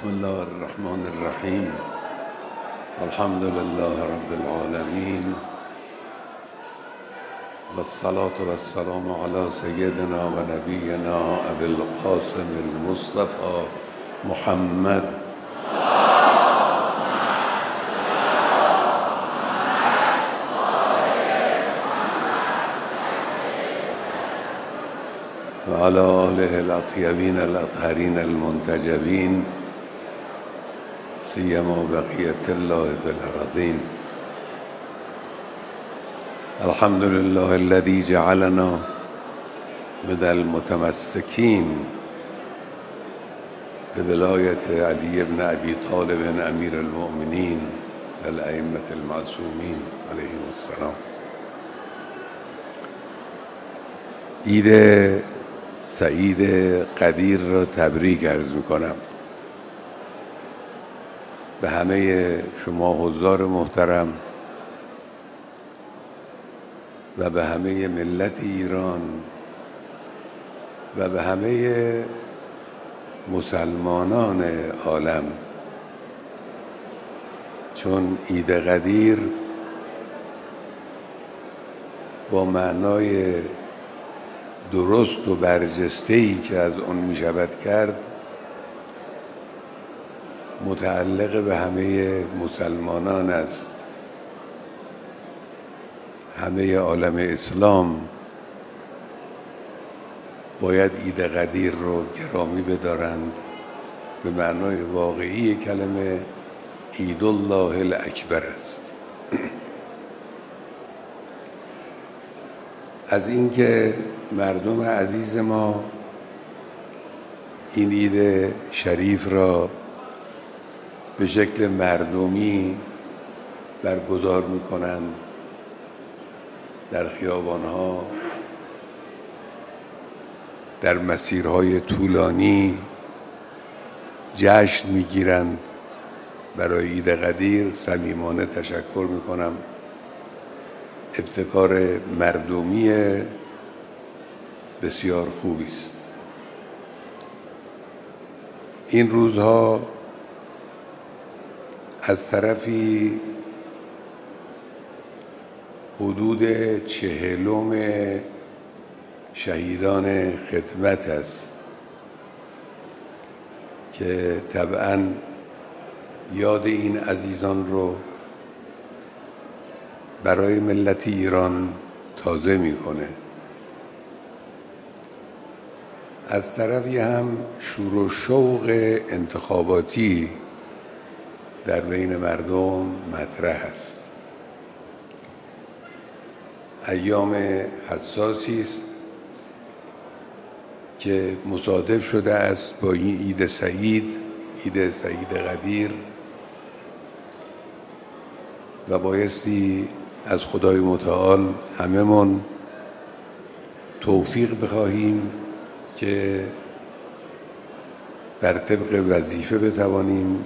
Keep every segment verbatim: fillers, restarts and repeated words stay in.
بسم الله الرحمن الرحیم. الحمد لله رب العالمین و الصلاة و السلام علی سیدنا و نبینا ابی القاسم المصطفى محمد و علی آله الاطیبین الاطهرین المنتجبین سیما بقیة الله فی الارضین. الحمد لله الذي جعلنا من المتمسكين بولاية علي بن أبي طالب أمير المؤمنين الأئمة المعصومين عليهم السلام. عید سعید قدیر را تبریک عرض می‌کنم به همه شما حضار محترم و به همه ملت ایران و به همه مسلمانان عالم، چون عید قدیر با معنای درست و برجسته‌ای که از آن می شود کرد متعلق به همه مسلمانان است. همه عالم اسلام باید عید قدیر رو گرامی بدارند. به معنای واقعی کلمه عید الله الاکبر است. از اینکه مردم عزیز ما این عید شریف را به شکل مردمی برگزار می‌کنند، در خیابان‌ها، در مسیرهای طولانی جشن می‌گیرند. برای عید قدیر صمیمانه تشکر می‌کنم. ابتکار مردمی بسیار خوبی است. این روزها از طرفی حدود چهلم شهیدان خدمت است که طبعاً یاد این عزیزان رو برای ملت ایران تازه میکنه. از طرفی هم شور و شوق انتخاباتی در بین مردم مطرح است. ایام حساسی است که مصادف شده است با این عید سعید، عید سعید قدیر، و بایستی از خدای متعال هممون توفیق بخواهیم که بر طبق وظیفه بتوانیم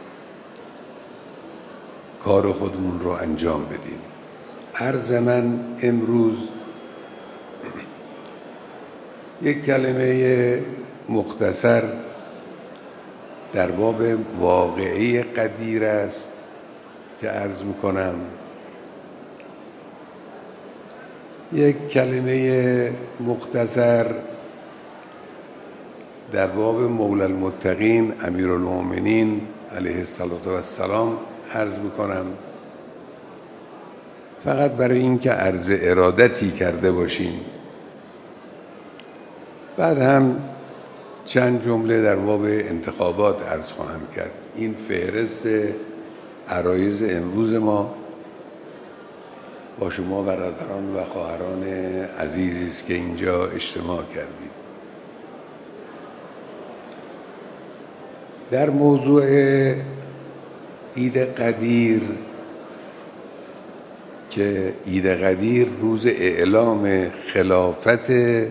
کار خودمون رو انجام بدیم. عرض من امروز یک کلمه مختصر در باب واقعه قدیر است که عرض میکنم. یک کلمه مختصر در باب مولا المتقین امیرالمؤمنین علیه السلام عرض میکنم، فقط برای اینکه عرض ارادتی کرده باشیم. بعد هم چند جمله در باب انتخابات عرض خواهم کرد. این فهرست عرایض امروز ما با شما برادران و خواهران عزیزی است که اینجا اجتماع کردید. در موضوع عید قدیر که عید قدیر روز اعلام خلافت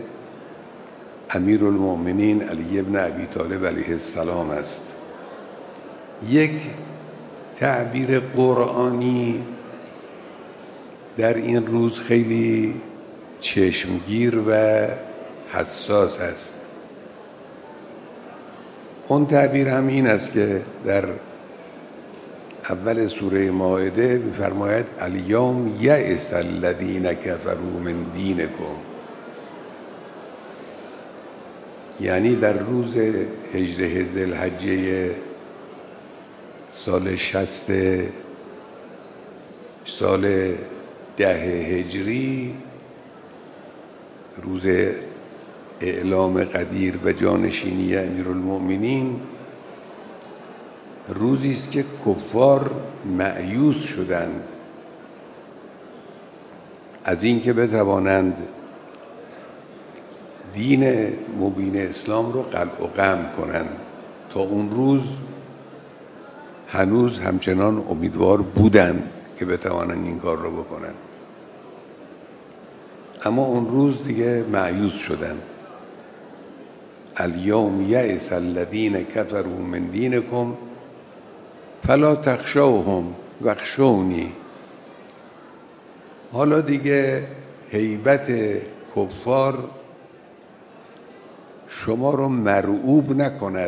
امیرالمؤمنین علی بن ابی طالب علیه السلام است، یک تعبیر قرآنی در این روز خیلی چشمگیر و حساس است. اون تعبیر هم این است که در اول سوره مائده می‌فرماید الیوم یئس الذین کفروا من دینکم، یعنی در روز هجده ذوالحجه سال شصت سال ده هجری، روز اعلام قدیر و جانشینی امیرالمؤمنین، روزی است که کفار مأیوس شدند از اینکه بتوانند دین مبین اسلام رو قلع و قم کنند. تا اون روز هنوز همچنان امیدوار بودند که بتوانند این کار رو بکنند، اما اون روز دیگه مأیوس شدند. الیوم یئس الذین کفروا من دینکم فلا تخشوهم واخشونی. حالا دیگه هیبت کفار شما رو مرعوب نکند.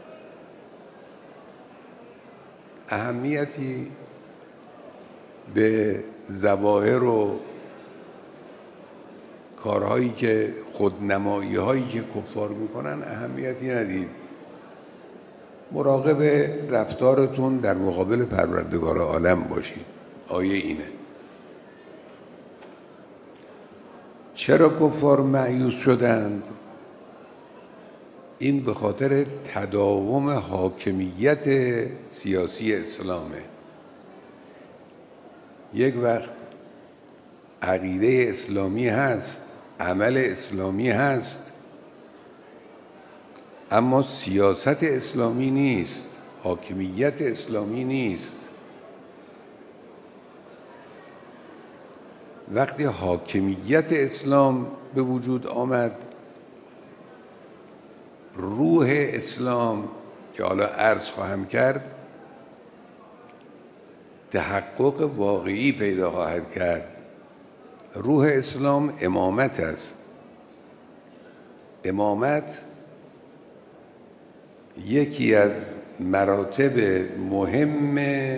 اهمیتی به ظواهر و کارهایی که خودنمایی هایی که کفار میکنن اهمیتی ندید. مراقب رفتارتون در مقابل پروردگار عالم باشید. آیه اینه. چرا کفار مأیوس شدند؟ این به خاطر تداوم حاکمیت سیاسی اسلامه. یک وقت عقیده اسلامی هست، عمل اسلامی هست، اما سیاست اسلامی نیست، حاکمیت اسلامی نیست. وقتی حاکمیت اسلام به وجود آمد، روح اسلام که حالا عرض خواهم کرد تحقق واقعی پیدا خواهد کرد. روح اسلام امامت است. امامت یکی از مراتب مهم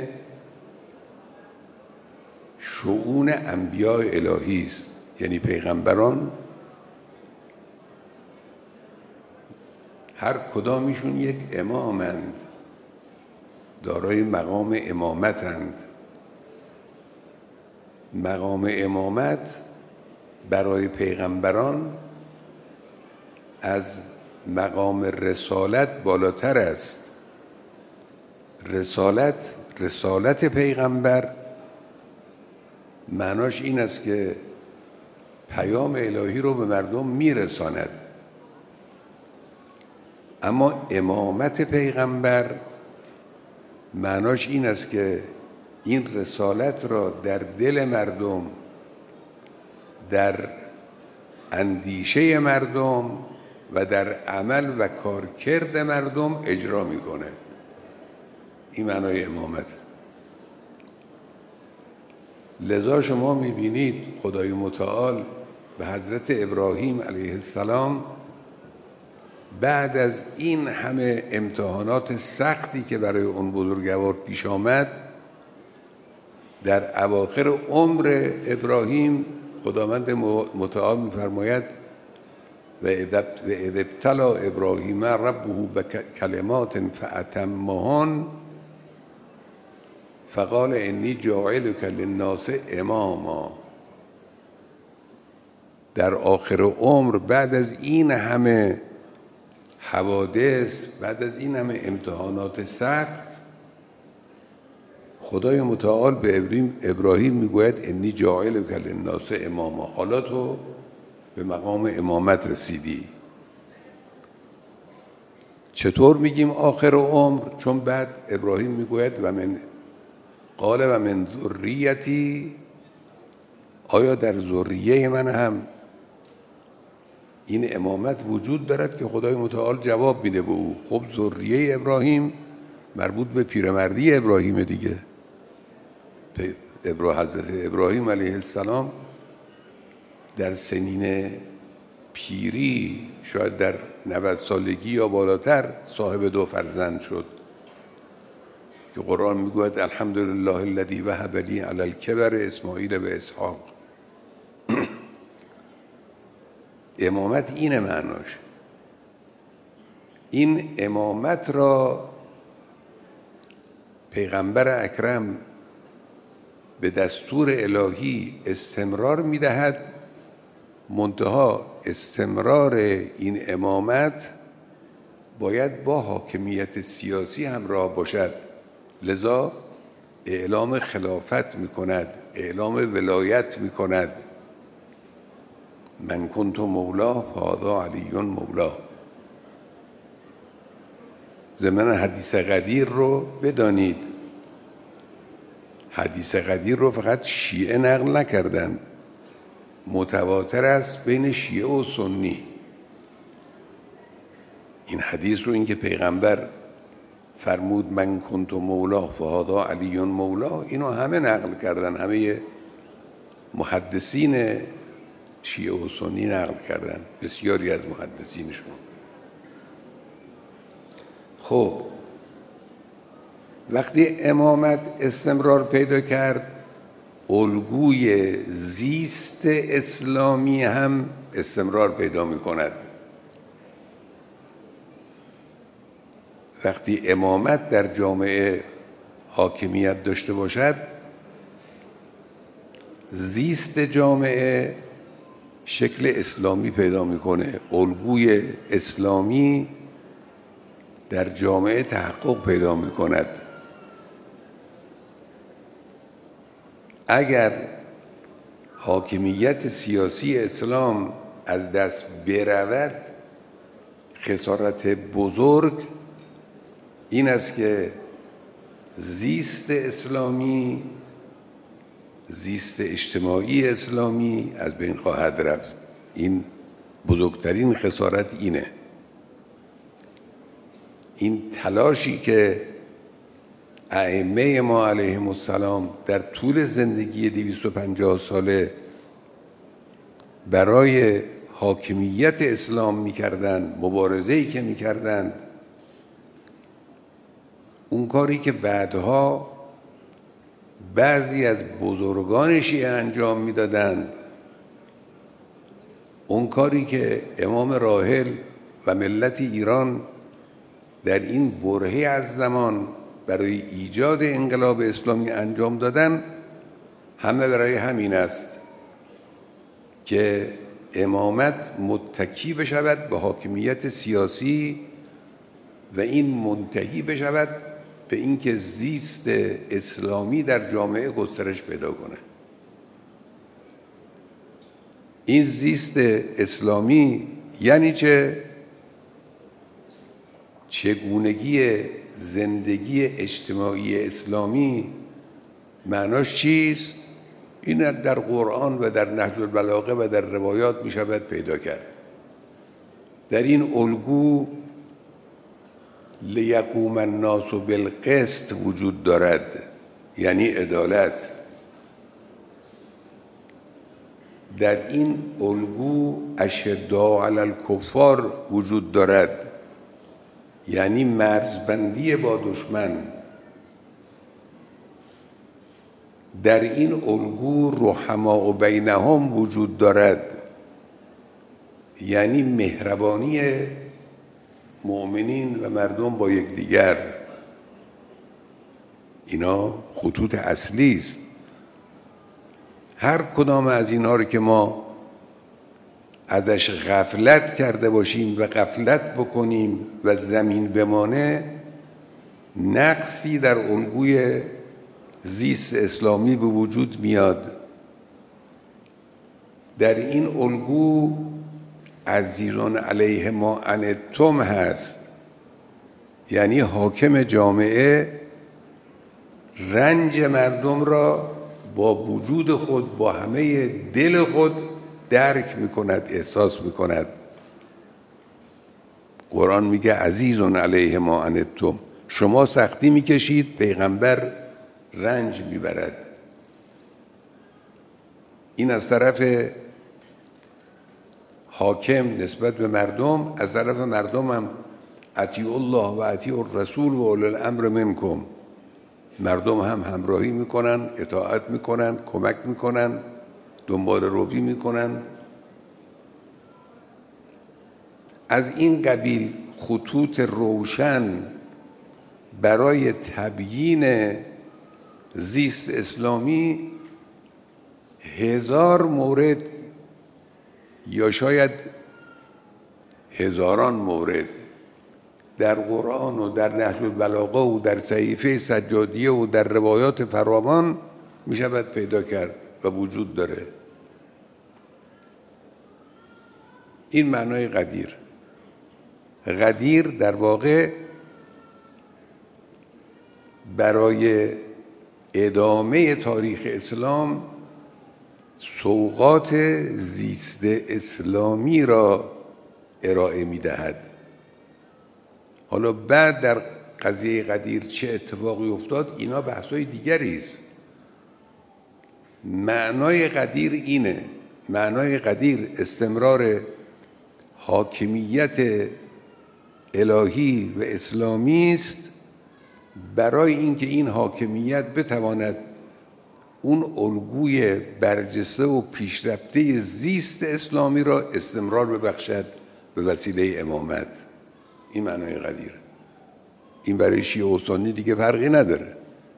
شؤون انبیاء الهی است. یعنی پیغمبران هر کدامشون یک امامند، دارای مقام امامتند. مقام امامت برای پیغمبران از مقام رسالت بالاتر است. رسالت رسالت پیغمبر معناش این است که پیام الهی رو به مردم میرساند، اما امامت پیغمبر معناش این است که این رسالت را در دل مردم، در اندیشه مردم و در عمل و کارکرد مردم اجرا میکنه. این معنای امامت. لذا شما میبینید خدای متعال به حضرت ابراهیم علیه السلام بعد از این همه امتحانات سختی که برای اون بزرگوار پیش آمد، در اواخر عمر ابراهیم خداوند متعال می‌فرماید و اذ ابتلی ابراهیم ربه بکلمات فاتمهن فقال انی جاعلک للناس اماما. در آخر عمر بعد از این همه حوادث، بعد از این همه امتحانات سخت، خدای متعال به ابراهیم میگوید انی جاعلک للناس اماما. حالا تو به مقام امامت رسیدی. چطور میگیم آخر عمر؟ چون بعد ابراهیم میگوید و من قال و من ذریتی، آیا در ذریه من هم این امامت وجود دارد؟ که خدای متعال جواب میده به او. خب ذریه ابراهیم مربوط به پیرمردی ابراهیم دیگه. حضرت ابراهیم علیه السلام در سنین پیری شاید در نود سالگی یا بالاتر صاحب دو فرزند شد که قرآن میگوید الحمدلله الذی وهب لی علی الکبر اسماعیل و اسحاق. امامت اینه معناش. این امامت را پیغمبر اکرم به دستور الهی استمرار میدهد، منتها استمرار این امامت باید با حاکمیت سیاسی همراه باشد، لذا اعلام خلافت میکند، اعلام ولایت میکند. من کنت مولاه فهذا علی مولاه. ضمن حدیث قدیر رو بدانید، حدیث قدیر رو فقط شیعه نقل نکردند، متواتر است بین شیعه و سنی. این حدیث رو این که پیغمبر فرمود من کنت مولاه فهذا علی مولاه، اینو همه نقل کردن، همه محدثین شیعه و سنی نقل کردن، بسیاری از محدثینشون. خب وقتی امامت استمرار پیدا کرد، الگوی زیست اسلامی هم استمرار پیدا می کند. وقتی امامت در جامعه حاکمیت داشته باشد، زیست جامعه شکل اسلامی پیدا میکنه، الگوی اسلامی در جامعه تحقق پیدا میکند. اگر حاکمیت سیاسی اسلام از دست برود، خسارت بزرگ این است که زیست اسلامی، زیست اجتماعی اسلامی از بین خواهد رفت. این بزرگترین خسارت اینه. این تلاشی که ائمه ما علیهم السلام در طول زندگی دویست و پنجاه ساله برای حاکمیت اسلام می‌کردند، مبارزه‌ای که می‌کردند، اون کاری که بعدها بعضی از بزرگان شیعه انجام میدادند، اون کاری که امام راحل و ملت ایران در این برهه از زمان برای ایجاد انقلاب اسلامی انجام دادن، همه برای همین است که امامت متکی بشود به حاکمیت سیاسی و این منتهی بشود به اینکه زیست اسلامی در جامعه گسترش پیدا کنه. این زیست اسلامی یعنی چه؟ چگونگی زندگی اجتماعی اسلامی معناش چیست؟ این در قرآن و در نهج البلاغه و در روایات می شود پیدا کرد. در این الگو لیقوم الناس بالقسط وجود دارد، یعنی عدالت. در این الگو اشداء علی الکفار وجود دارد، یعنی مرزبندی با دشمن. در این الگو رحماء بینهم وجود دارد، یعنی مهربانی مؤمنین و مردم با یکدیگر. اینا خطوط اصلی است. هر کدام از اینها رو که ما ازش غفلت کرده باشیم و غفلت بکنیم و زمین بمانه، نقصی در الگوی زیست اسلامی به وجود میاد. در این الگو عزیزان علیه ما عنتم هست، یعنی حاکم جامعه رنج مردم را با وجود خود، با همه دل خود درک میکند، احساس میکند. قرآن میگه عزیزون علیه ما عنتم، شما سختی میکشید، پیغمبر رنج میبرد. این از طرف حاکم نسبت به مردم، از طرف مردم هم اطیعوا الله و اطیعوا الرسول و اولی الامر منکم، مردم هم همراهی میکنن، اطاعت میکنن، کمک میکنن، دنبال روی میکنن. از این قبیل خطوط روشن برای تبیین زیست اسلامی هزار مورد یا شاید هزاران مورد در قرآن و در نهج البلاغه و در صحیفه سجادیه و در روایات فراوان می شود پیدا کرد و وجود داره. این معنای غدیر. غدیر در واقع برای ادامه تاریخ اسلام سوغات زیست اسلامی را ارائه می دهد. حالا بعد در قضیه غدیر چه اتفاقی افتاد اینا بحثای دیگری است. معنای غدیر اینه، معنای غدیر استمرار حاکمیت الهی و اسلامی است برای اینکه این حاکمیت بتواند اون الگوی برجسته و پیشرفته زیست اسلامی را استمرار ببخشد به وسیله امامت. این معنای غدیر. این برای شیعه و سنی دیگه فرقی نداره.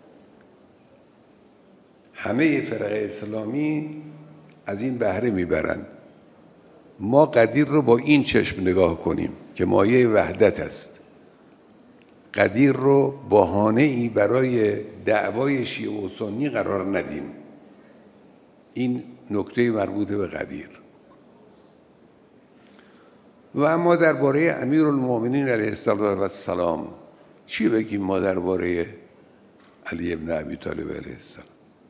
همه فرق اسلامی از این بهره میبرند. ما غدیر رو با این چشم نگاه کنیم که مایه وحدت است. غدیر رو بهانه‌ای برای دعوای شیعه و سنی قرار ندیم. این نکته مربوط به غدیر. و اما درباره امیرالمؤمنین علیه السلام چی بگیم ما درباره علی ابن ابی طالب علیه السلام؟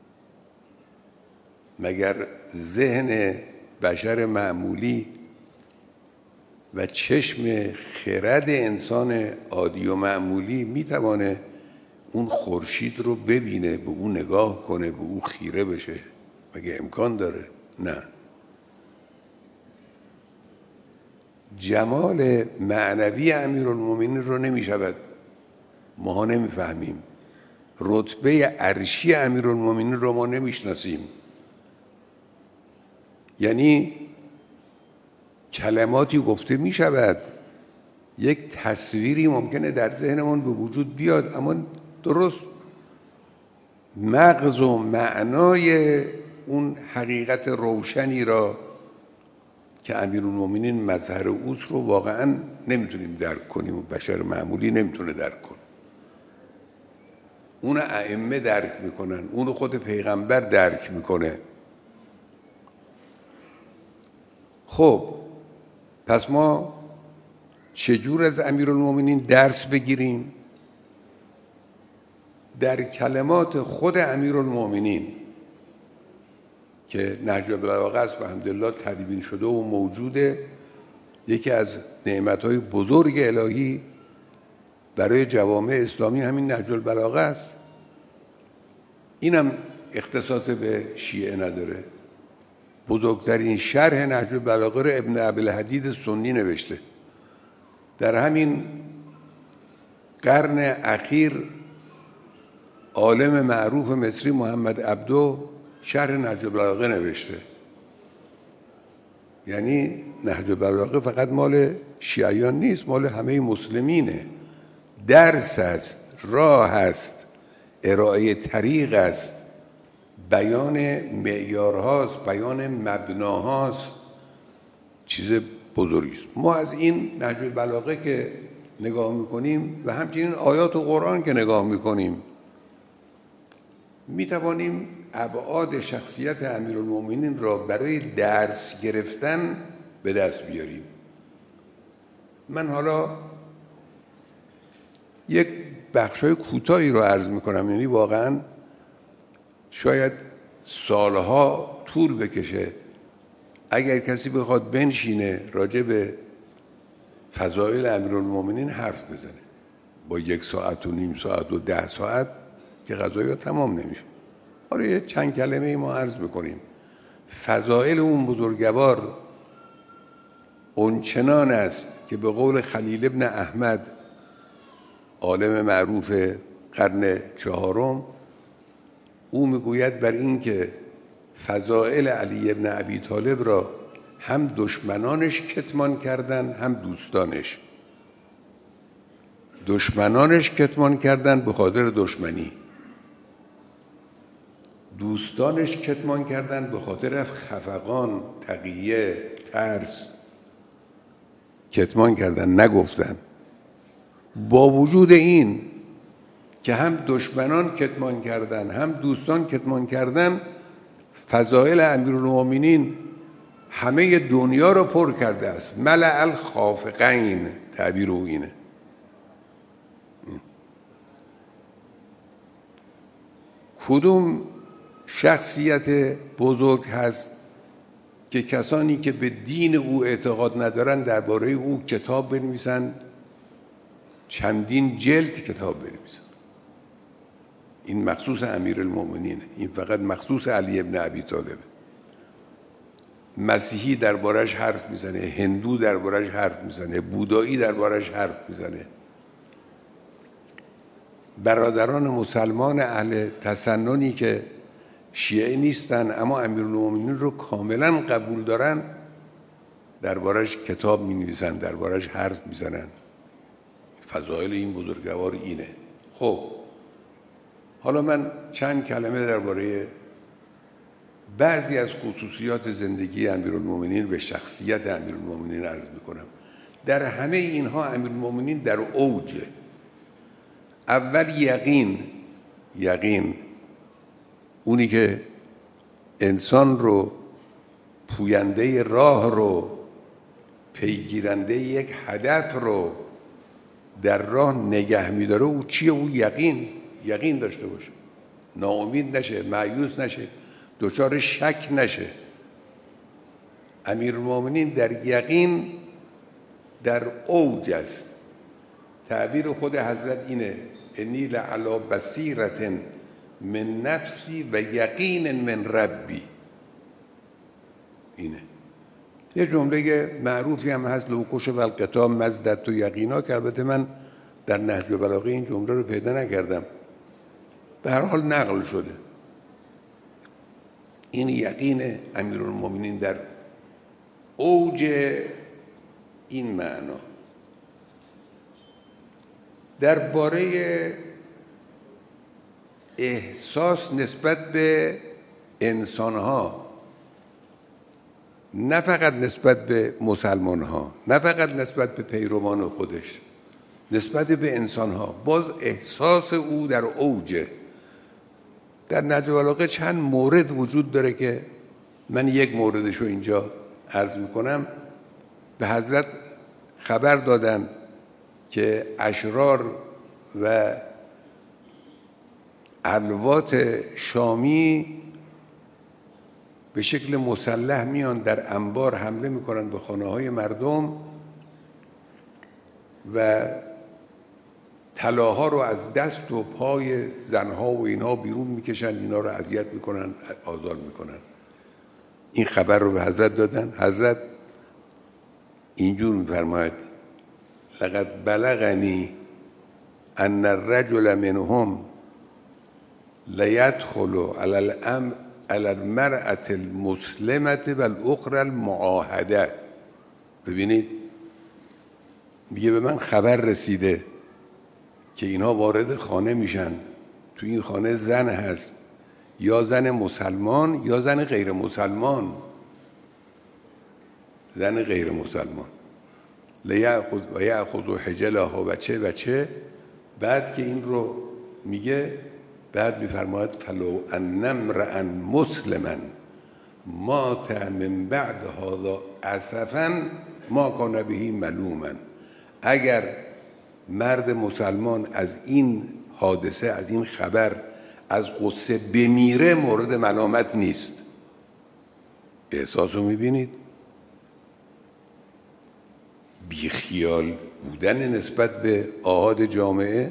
مگر ذهن بشر معمولی و چشم خرد انسان عادی و معمولی میتوانه اون خورشید رو ببینه، به اون نگاه کنه، به اون خیره بشه؟ مگه امکان داره؟ نه. جمال معنوی امیرالمومنین رو نمیشود، ما نمیفهمیم. رتبه عرشی امیرالمومنین رو ما نمیشناسیم. یعنی کلماتی گفته می شود، یک تصویری ممکنه در ذهنمون به وجود بیاد، اما درست مغز و معنای اون حقیقت روشنی را که امیرالمومنین مظهر اوست رو واقعا نمیتونیم درک کنیم و بشر معمولی نمیتونه درک کنه. اون ائمه درک میکنن، اون خود پیغمبر درک میکنه. خب پس ما چجور از امیرالمومنین درس بگیریم؟ در کلمات خود امیرالمومنین که نهج البلاغه است و الحمدلله تدوین شده و موجوده، یکی از نعمتهای بزرگ الهی برای جوامع اسلامی همین نهج البلاغه است. اینم اختصاص به شیعه نداره. بزرگترین شرح نهج البلاغه رو ابن ابی‌الحدید سنی نوشته. در همین قرن اخیر عالم معروف مصری محمد عبدو شرح نهج البلاغه نوشته. یعنی نهج البلاغه فقط مال شیعیان نیست، مال همه مسلمینه. درس است، راه است، ارائه طریق است، بیان معیارهاست، بیان مبناهاست، چیز بزرگی است. ما از این نهج البلاغه که نگاه میکنیم و همچنین آیات و قرآن که نگاه میکنیم میتوانیم ابعاد شخصیت امیرالمومنین را برای درس گرفتن به دست بیاریم. من حالا یک بخشای کوتاهی رو عرض میکنم، یعنی واقعا شاید سالها طول بکشه اگر کسی بخواد بنشینه راجع به فضائل امیرالمومنین حرف بزنه. با یک ساعت و نیم ساعت و ده ساعت که قضایا تمام نمیشه. آره یه چند کلمه ما عرض میکنیم. فضائل اون بزرگوار اونچنان است که به قول خلیل ابن احمد عالم معروف قرن چهارم، او میگوید بر این که فضائل علی ابن ابی طالب را هم دشمنانش کتمان کردن هم دوستانش. دشمنانش کتمان کردن به خاطر دشمنی، دوستانش کتمان کردن به خاطر خفقان، تقیه، ترس، کتمان کردن، نگفتن. با وجود این که هم دشمنان کتمان کردن هم دوستان کتمان کردن، فضائل امیرالمومنین همه دنیا رو پر کرده است. ملأ الخافقین، تعبیر او اینه. کدوم شخصیت بزرگ هست که کسانی که به دین او اعتقاد ندارن درباره او کتاب بنویسن، چندین جلد کتاب بنویسن؟ این مخصوص امیرالمومنینه، این فقط مخصوص علی ابن ابی طالب. مسیحی دربارش حرف میزنه، هندو دربارش حرف میزنه، بودایی دربارش حرف میزنه. برادران مسلمان اهل تسننی که شیعه نیستن اما امیرالمومنین رو کاملا قبول دارن، دربارش کتاب می‌نویسن، دربارش حرف میزنن. فضایل این بزرگوار اینه. خب حالا من چند کلمه درباره بعضی از خصوصیات زندگی امیرالمومنین و شخصیت امیرالمومنین عرض میکنم. در همه اینها امیرالمومنین در اوجه. اول یقین، یقین اونی که انسان رو، پوینده راه رو، پیگیرنده یک هدف رو در راه نگه میداره. او چیه؟ او یقین، یقین داشته باشه، ناامید نشه، مایوس نشه، دچار شک نشه. امیرالمومنین در یقین در اوج است. تعبیر خود حضرت اینه: انی لعلی بصیرة من نفسی و یقین من ربی. اینه. یه جمله معروفی هم هست: لو کش و القطاع مزدت و یقینا، که البته من در نهج البلاغه این جمله رو پیدا نکردم، به هر حال نقل شده. این یقین امیرالمومنین در اوج این معنا. درباره احساس نسبت به انسانها، نه فقط نسبت به مسلمانها، نه فقط نسبت به پیروان خودش، نسبت به انسانها باز احساس او در اوجه. در نهج البلاغه چند مورد وجود داره که من یک موردش رو اینجا عرض میکنم. به حضرت خبر دادن که اشرار و الوات شامی به شکل مسلح میان در انبار حمله میکنن به خانه های مردم و طلاها رو از دست و پای زنها و اینها بیرون میکشن، اینا رو اذیت میکنن، آزار میکنن. این خبر رو به حضرت دادن. حضرت اینجور میفرماید: لقد بلغنی ان الرجل منهم لیدخل علی الامر علی المرأة المسلمة و الاخرى المعاهده. ببینید، میگه به من خبر رسیده که اینها وارد خانه میشن، تو این خانه زن هست، یا زن مسلمان یا زن غیر مسلمان، زن غیر مسلمان. لیأخذ و یأخذ حجلها و چه و چه. بعد که این رو میگه، بعد میفرماید: فلو ان امرأ مسلما مات من بعد هذا اسفا ما کان به ملوما. اگر مرد مسلمان از این حادثه، از این خبر، از غصه بمیره، مورد ملامت نیست. احساس رو میبینید؟ بیخیال بودن نسبت به آحاد جامعه.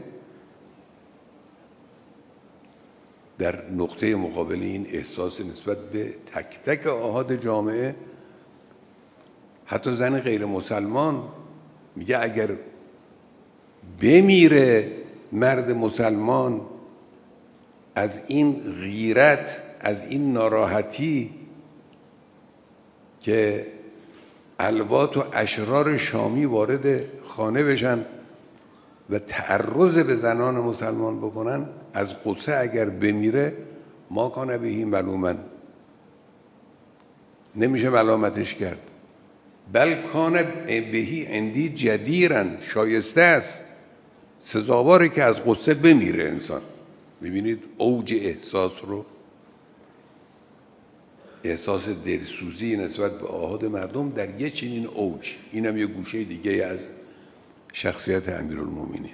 در نقطه مقابل این احساس نسبت به تک تک آحاد جامعه. حتی زن غیر مسلمان میگه اگر بمیره مرد مسلمان از این غیرت، از این ناراحتی که الوات و اشرار شامی وارد خانه بشن و تعرض به زنان مسلمان بکنن، از غصه اگر بمیره ما کان بهی ملومن، نمیشه ملامتش کرد، بل کان بهی عندی جدیرن، شایسته است، سزاواره که از غصه بمیره انسان. میبینید اوج احساس رو، احساس دلسوزی نسبت به آحاد مردم در یه چنین اوج. اینم یه گوشه دیگه از شخصیت امیرالمومنین.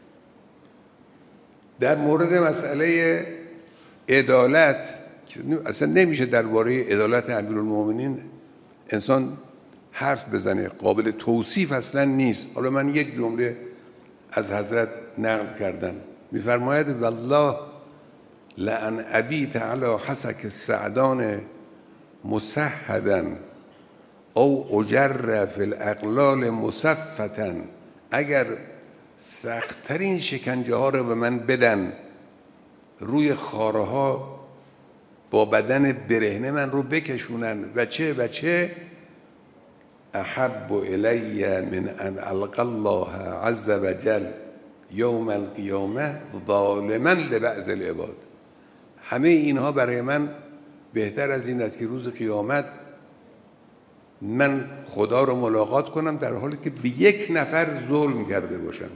در مورد مسئله عدالت، اصلا نمیشه درباره عدالت امیرالمومنین انسان حرف بزنه، قابل توصیف اصلا نیست. حالا من یک جمله از حضرت نقل کردم، میفرماید والله لأن ابیت علی حسک السعدان مسحدا او اجر فی الاقلال مصفتا، اگر سختترین شکنجه ها رو به من بدن، روی خاره ها با بدن برهنه من رو بکشونن و چه و چه، احب الی من ان القی الله عز وجل یوم القیامه ظالما لبعض العباد. همه اینها برای من بهتر از این است که روز قیامت من خدا رو ملاقات کنم در حالی که به یک نفر ظلم کرده باشم.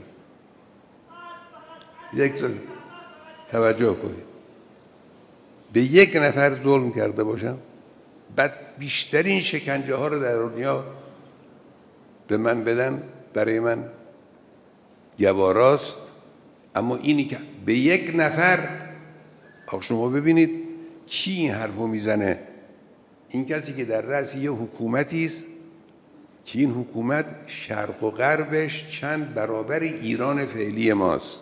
یک ظلم، توجه کنید، به یک نفر ظلم کرده باشم، بعد بیشترین شکنجه ها رو در دنیا به من بدن، برای من گواراست. اما اینی که به یک نفر، آخه شما ببینید کی این حرفو میزنه؟ این کسی که در رأس یه حکومتی است که این حکومت شرق و غربش چند برابر ایران فعلی ماست.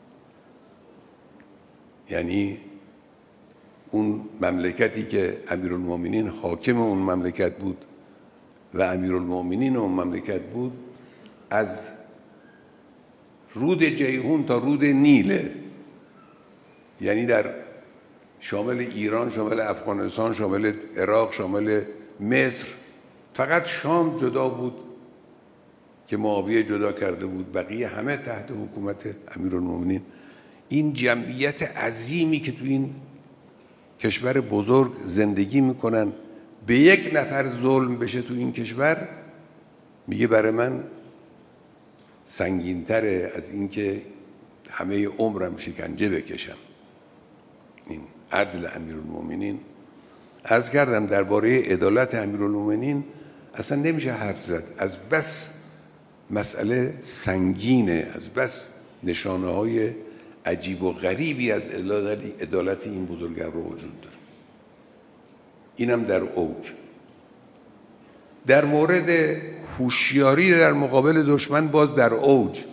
یعنی اون مملکتی که امیرالمومنین حاکم اون مملکت بود و امیرالمومنین اون مملکت بود، از رود جیهون تا رود نیله، یعنی در شامل ایران، شامل افغانستان، شامل عراق، شامل مصر. فقط شام جدا بود که معاویه جدا کرده بود، بقیه همه تحت حکومت امیرالمومنین. این جمعیت عظیمی که تو این کشور بزرگ زندگی میکنن، به یک نفر ظلم بشه تو این کشور، میگه برای من سنگین‌تره از اینکه همه عمرم شکنجه بکشم. این عدل امیرالمومنین. عرض کردم درباره عدالت امیرالمومنین اصلا نمیشه حرف زد، از بس مسئله سنگینه، از بس نشانه های عجیب و غریبی از عدالت این بزرگوار وجود داره. اینم در اوج. در مورد هوشیاری در مقابل دشمن باز در اوج.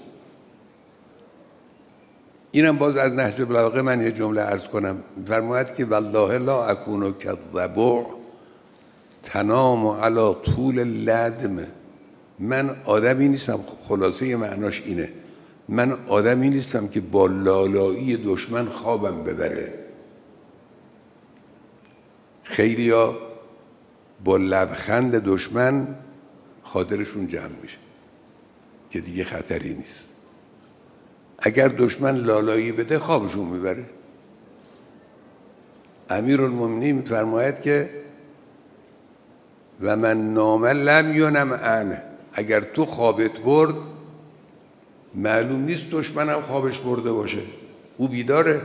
اینم باز از نهج البلاغه من یه جمله عرض کنم. فرماید که والله لا اکون کالضبع تنام علی طول اللدم. من آدمی نیستم، خلاصه معناش اینه، من آدمی نیستم که با لالایی دشمن خوابم ببره. خیلیا با لبخند دشمن خاطرشون جمع میشه که دیگه خطری نیست. اگر دشمن لالایی بده خوابشون میبره. امیرالمومنین میفرماید که و من نام لم ینم عنه، اگر تو خوابت برد معلوم نیست دشمنم خوابش برده باشه، او بیداره.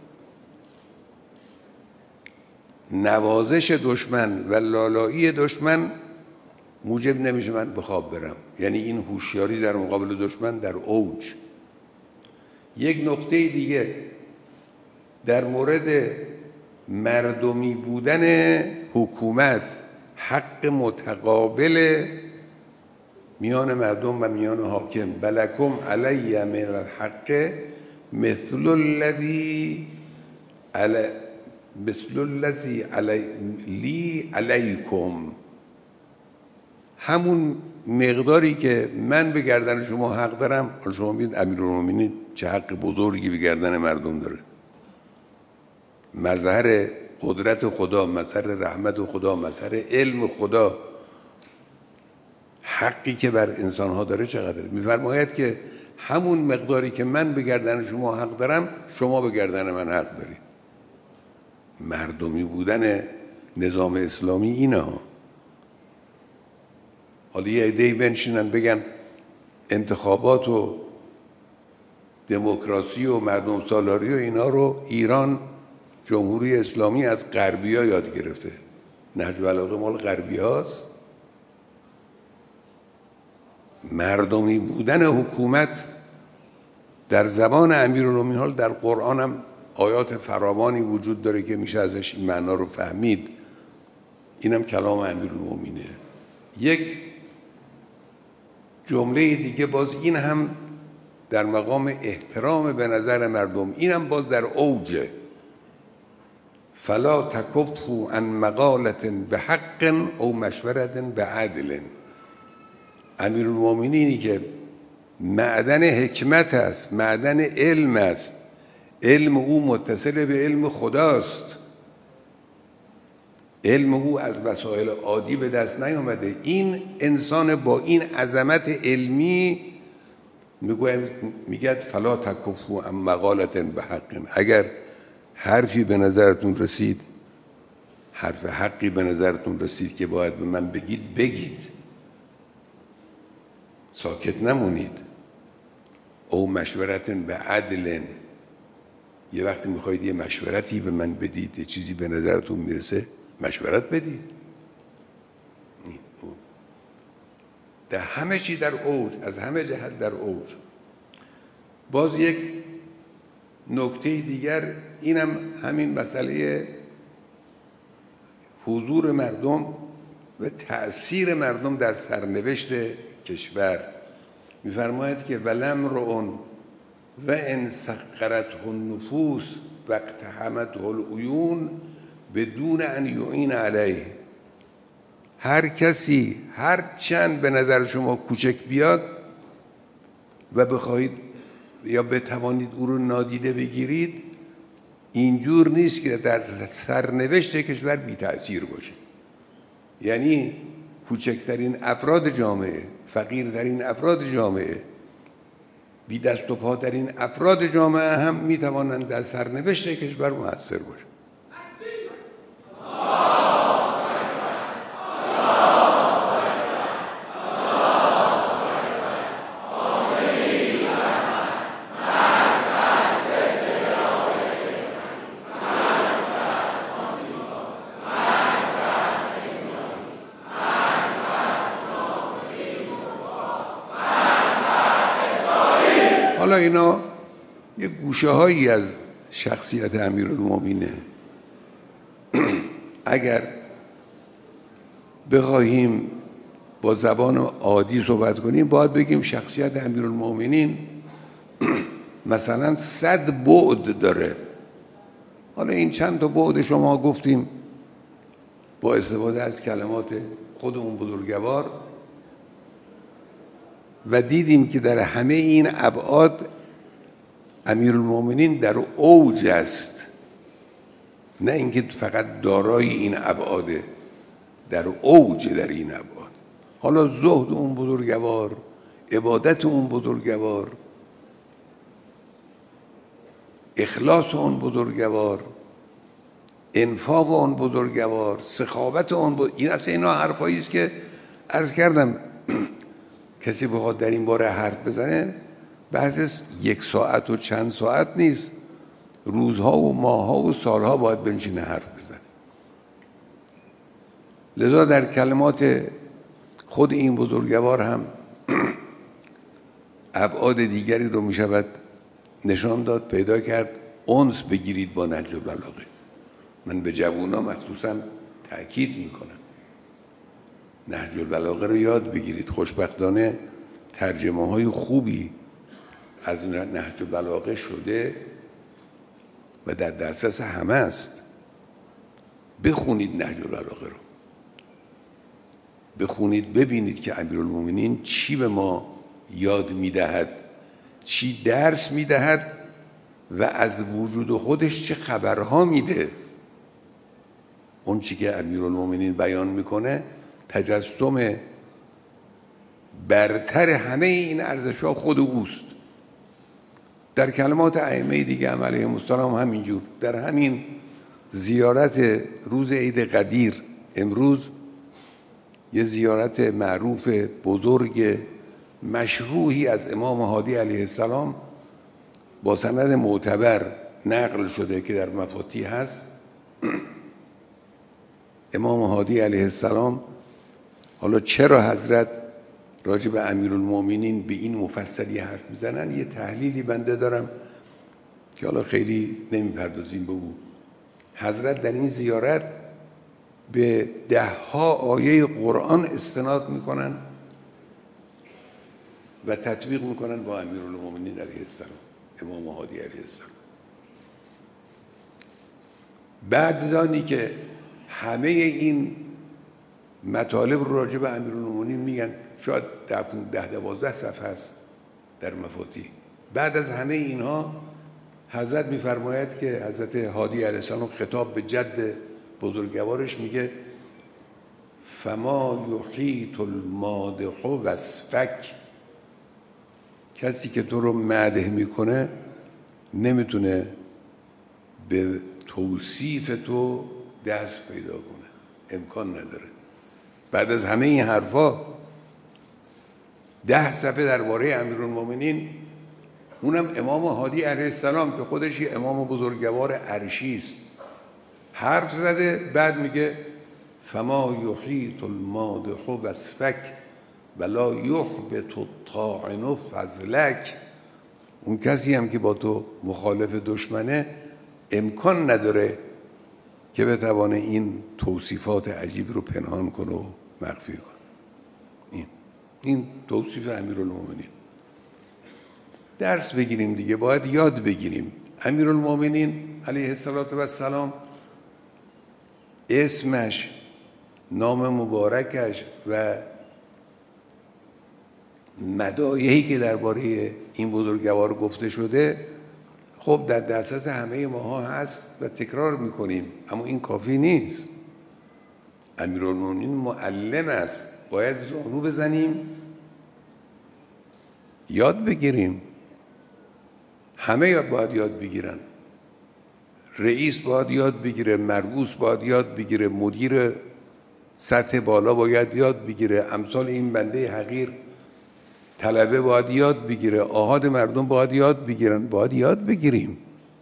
نوازش دشمن و لالایی دشمن موجب نمیشه من به خواب برم. یعنی این هوشیاری در مقابل دشمن در اوج. یک نکته دیگه در مورد مردمی بودن حکومت، حق متقابل میان مردم و میان حاکم. بلکم علی من الحق مثل الذی علی مثل الذی علی لی علیکم. همون مقداری که من به گردن شما حق دارم، حالا شما ببینید امیرالمومنین چه حق بزرگی به گردن مردم داره. مظهر قدرت خدا، مظهر رحمت خدا، مظهر علم خدا، حقی که بر انسانها داره چقدره. میفرماید که همون مقداری که من به گردن شما حق دارم، شما به گردن من حق داری. مردمی بودن نظام اسلامی اینه ها. حالا یه عده‌ای بنشینن بگن انتخابات و دموکراسی و مردم سالاری و اینا رو ایران جمهوری اسلامی از غربی ها یاد گرفته. نهج البلاغه مال غربی هاست. مردمی بودن حکومت در زبان امیرالمومنین، حال در قرآن هم آیات فراوانی وجود داره که میشه ازش این معنا رو فهمید. اینم کلام امیرالمومنینه. یک جمله دیگه باز این هم در مقام احترام به نظر مردم، اینم باز در اوجه. فلا تکفوا عن مقالة بحق او مشورة بعدل. امیرالمومنینی که معدن حکمت است، معدن علم است، علم او متصل به علم خداست، علم او از وسایل عادی به دست نیامده. این انسان با این عظمت علمی میگوید، میگه فلا تکفوا عن مقالة بحق. اگر حرفی به نظرتون رسید، حرف حقی به نظرتون رسید که باید به من بگید، بگید، ساکت نمونید. او مشورت به عدل. یه وقتی میخواید یه مشورتی به من بدید، یه چیزی به نظرتون میرسه، مشورت بدید. در همه چی در اوج، از همه جهت در اوج. باز یک نکته دیگر اینم همین مسئله حضور مردم و تأثیر مردم در سرنوشت کشور. میفرماید که ولم رؤون و ان سقرته النفوس و اقتحمته العیون بدون ان یعین علیه. هر کسی هر چند به نظر شما کوچک بیاد و بخواهید یا بتوانید او رو نادیده بگیرید، اینجور نیست که در سرنوشت کشور بی تأثیر باشه. یعنی کوچکترین افراد جامعه، فقیرترین افراد جامعه، بی دست و پاترین افراد جامعه هم می توانند در سرنوشت کشور مؤثر باشند. حالا اینا یه گوشه هایی از شخصیت امیرالمومنینه. اگر بخواهیم با زبان عادی صحبت کنیم، باید بگیم شخصیت امیرالمومنین مثلا صد بعد داره. حالا این چند تا بعد شما گفتیم با استفاده از کلمات خود اون بزرگوار و دیدیم که در همه این ابعاد امیرالمومنین در اوج است، نه اینکه فقط دارای این ابعاده، در اوج در این ابعاد. حالا زهد اون بزرگوار، عبادت اون بزرگوار، اخلاص اون بزرگوار، انفاق اون بزرگوار، سخاوت اون بزرگوار. این اصلا اینا حرفایی است که عرض کردم کسی بخواد در این باره حرف بزنه، بحث یک ساعت و چند ساعت نیست، روزها و ماهها و سالها باید بنشینه حرف بزنه. لذا در کلمات خود این بزرگوار هم ابعاد دیگری رو می شود نشان داد، پیدا کرد. انس بگیرید با نهج البلاغه. من به جوونا مخصوصا تأکید می کنم نهج البلاغه رو یاد بگیرید. خوشبختانه ترجمه های خوبی از نهج البلاغه شده و در دسترس همه است. بخونید نهج البلاغه رو. بخونید ببینید که امیرالمومنین چی به ما یاد میدهد، چی درس میدهد و از وجود خودش چه خبرها میده. اون چی که امیرالمومنین بیان میکنه تجسم برتر همه این ارزش‌ها خود اوست. در کلمات ائمه دیگه هم علیهم السلام همینجور. در همین زیارت روز عید قدیر امروز یه زیارت معروف بزرگ مشروحی از امام هادی علیه السلام با سند معتبر نقل شده که در مفاتیح هست. امام هادی علیه السلام، حالا چرا حضرت راجع به امیرالمومنین به این مفصلی حرف میزنن، یه تحلیلی بنده دارم که حالا خیلی نمیپردازیم به او. حضرت در این زیارت به ده ها آیه قرآن استناد میکنن و تطبیق میکنن با امیرالمومنین علیه السلام، امام هادی علیه السلام. بعد از آنی که همه این مطالب رو راجع به امیرالمومنین میگن، شاید ده دوازده صفحه است در مفاتیح. بعد از همه اینها حضرت میفرماید که حضرت هادی علیه السلام خطاب به جد بزرگوارش میگه فما یحیط المادح وصفک، کسی که تو رو مدح میکنه نمیتونه به توصیف تو دست پیدا کنه، امکان نداره. بعد از همه این حرفا ده صفحه درباره امیرالمومنین، اونم امام هادی علیه السلام که خودش یه امام بزرگوار عرشی است، حرف زده. بعد میگه فما یحیط المادح وصفک ولا یحبط الطاعن فضلک، اون کسی هم که با تو مخالف دشمنه امکان نداره که بتوانه این توصیفات عجیب رو پنهان کنه و مخفی کنه. این این توصیف امیرالمومنین. درس بگیریم دیگه، باید یاد بگیریم. امیرالمومنین علیه السلام اسمش، نام مبارکش و مدایحی که درباره این بزرگوار گفته شده خب در دسترس همه ماها هست و تکرار میکنیم، اما این کافی نیست. امیرالمومنین معلم است، باید زانو بزنیم یاد بگیریم. همه باید یاد بگیرن. رئیس باید یاد بگیره، مرئوس باید یاد بگیره، مدیر سطح بالا باید یاد بگیره، امثال این بنده حقیر طلبه باید یاد بگیره، آحاد مردم باید یاد بگیرن. باید یاد بگیریم.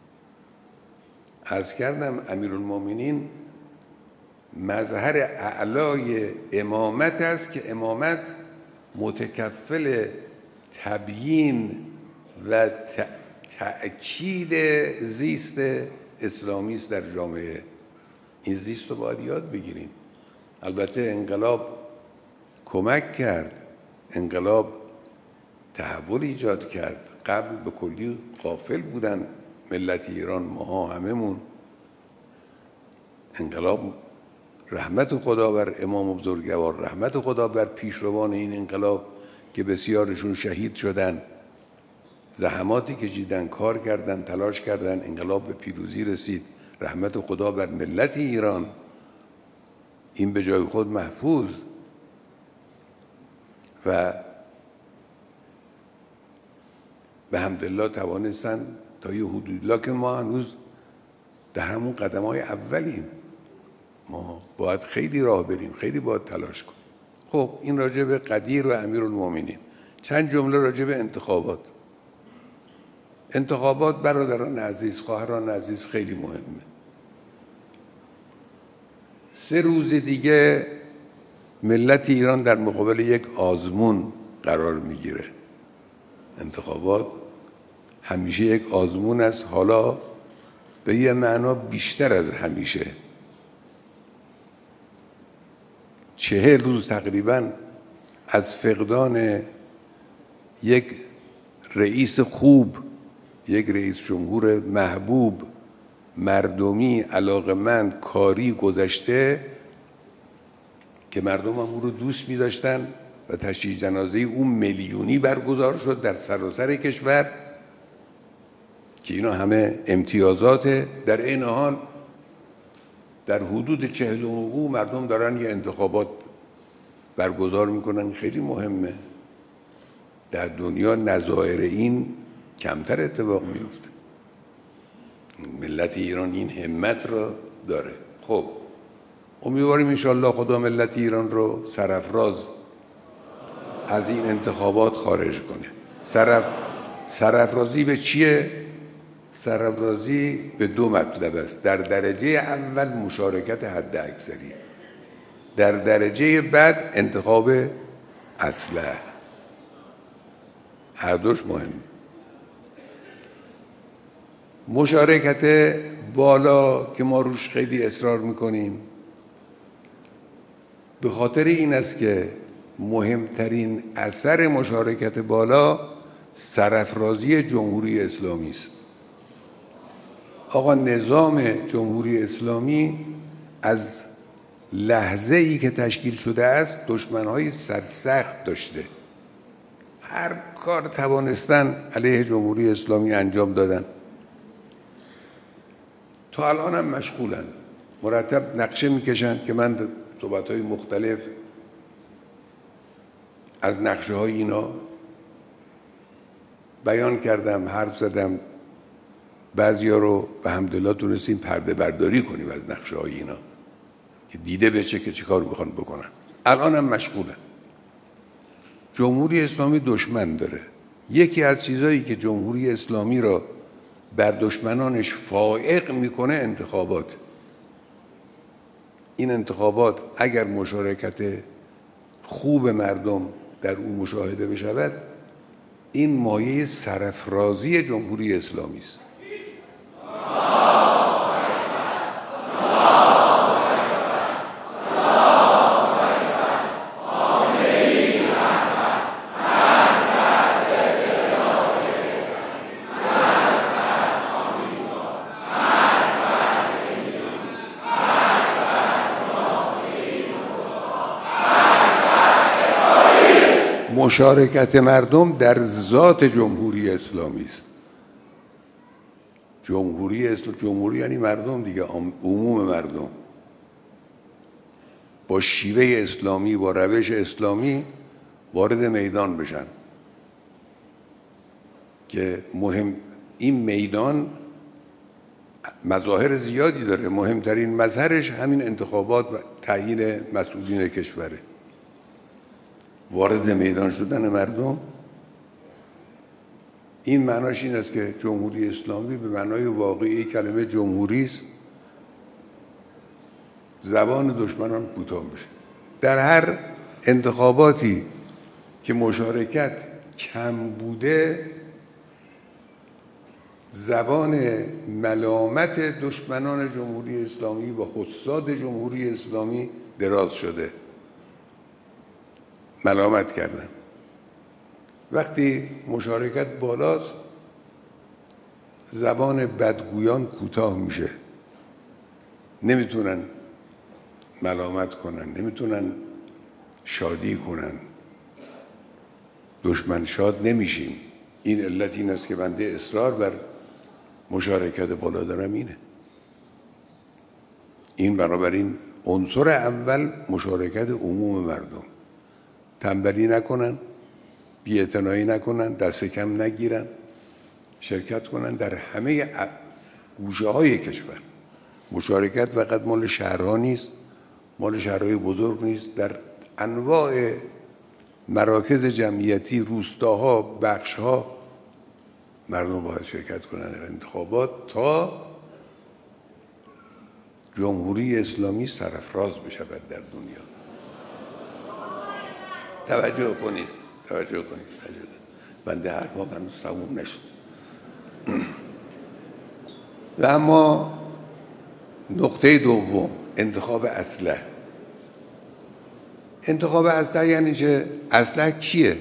عرض کردم امیرالمومنین مظهر اعلای امامت است که امامت متکفل تبیین و تأکید زیست اسلامی است در جامعه. این زیست رو باید یاد بگیریم. البته انقلاب کمک کرد، انقلاب تحول ایجاد کرد. قبل به کلی غافل بودن ملت ایران، ماها هممون. انقلاب رحمت خدا بر امام بزرگوار، رحمت خدا بر پیشروان این انقلاب که بسیارشون شهید شدن، زحماتی که کشیدن، کار کردن، تلاش کردن، انقلاب به پیروزی رسید. رحمت خدا بر ملت ایران، این به جای خود محفوظ. و به حمدالله توانستن تا یه حدودی، لکن ما هنوز در همون قدم‌های اولیم. ما باید خیلی راه بریم، خیلی باید تلاش کنیم. خب این راجع به قدیر و امیرالمومنین. چند جمله راجع به انتخابات. انتخابات برادران عزیز، خواهران عزیز، خیلی مهمه. سه روز دیگه ملت ایران در مقابل یک آزمون قرار میگیره. انتخابات همیشه یک آزمون است، حالا به یه معنا بیشتر از همیشه. چهل روز تقریباً از فقدان یک رئیس خوب، یک رئیس جمهور محبوب، مردمی، علاقمند، کاری گذشته. که مردم هم او رو دوست می داشتن و تشییع جنازه اون میلیونی برگزار شد در سراسر کشور که اینا همه امتیازات. در این حال در حدود چهل او مردم دارن یه انتخابات برگزار میکنن، خیلی مهمه. در دنیا نظایر این کمتر اتفاق میفته. ملت ایران این همت رو داره. خب امیدواریم انشاءالله خدا ملت ایران رو سرافراز از این انتخابات خارج کنه. سرف... سرافرازی به چیه؟ سرافرازی به دو مطلب است. در درجه اول مشارکت حد اکثری، در درجه بعد انتخاب اصلح. هر دوش مهم. مشارکت بالا که ما روش خیلی اصرار میکنیم به خاطر این است که مهمترین اثر مشارکت بالا سرافرازی جمهوری اسلامی است. آقا نظام جمهوری اسلامی از لحظه ای که تشکیل شده است دشمنهای سرسخت داشته. هر کار توانستن علیه جمهوری اسلامی انجام دادن. تا الان هم مشغولن، مرتب نقشه میکشن که من صحبت‌های مختلف از نقشه های اینا بیان کردم، حرف زدم. بعضیا رو به حمدالله تونستیم پرده برداری کنیم از نقشه های اینا که دیده بشه که چه کار میخوان بکنن. الان هم مشغولن. جمهوری اسلامی دشمن داره. یکی از چیزهایی که جمهوری اسلامی را بر دشمنانش فائق میکنه انتخابات. این انتخابات اگر مشارکت خوب مردم در اون مشاهده بشود، این مایه سرافرازی جمهوری اسلامی است. مشارکت مردم در ذات جمهوری اسلامی است. جمهوری اسلام، جمهوری یعنی مردم دیگه، عموم مردم با شیوه اسلامی، با روش اسلامی وارد میدان بشن که مهم. این میدان مظاهر زیادی داره، مهمترین مظهرش همین انتخابات و تعیین مسئولین کشوره. وارد میدان شدن مردم، این معناش این است که جمهوری اسلامی به معنای واقعی کلمه جمهوری است، زبان دشمنان کوتاه میشه. در هر انتخاباتی که مشارکت کم بوده، زبان ملامت دشمنان جمهوری اسلامی و حساد جمهوری اسلامی دراز شده. ملامت کردن. وقتی مشارکت بالاست، زبان بدگویان کوتاه میشه. نمیتونن ملامت کنن، نمیتونن شادی کنن. دشمن شاد نمیشیم. این علت این است که بنده اصرار بر مشارکت بالا دارم. اینه این بنابراین عنصر اول مشارکت عموم مردم. تنبلی نکنن، بی‌اعتنایی نکنن، دست کم نگیرن، شرکت کنن در همه گوشه های کشور. مشارکت فقط مال شهرها نیست، مال شهرهای بزرگ نیست، در انواع مراکز جمعیتی، روستاها، بخشها مردم باید شرکت کنند در انتخابات تا جمهوری اسلامی سرافراز بشود در دنیا. توجه کنید، توجه کنید. بنده حرفا هنوز تموم نشد. و اما نقطه دوم، انتخاب اصلح. انتخاب اصلح یعنی چه؟ اصلح کیه؟